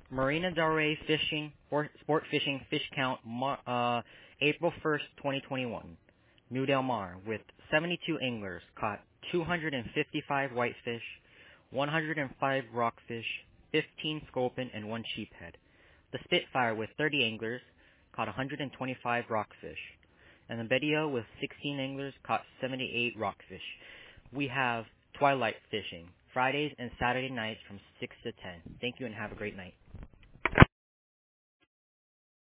Marina Del Rey Fishing, Sport Fishing Fish Count, April 1st, 2021. New Del Mar, with 72 anglers, caught 255 whitefish, 105 rockfish, 15 sculpin, and 1 sheephead. The Spitfire, with 30 anglers, caught 125 rockfish. And the Bedio, with 16 anglers, caught 78 rockfish. We have twilight fishing, Fridays and Saturday nights from 6 to 10. Thank you and have a great night.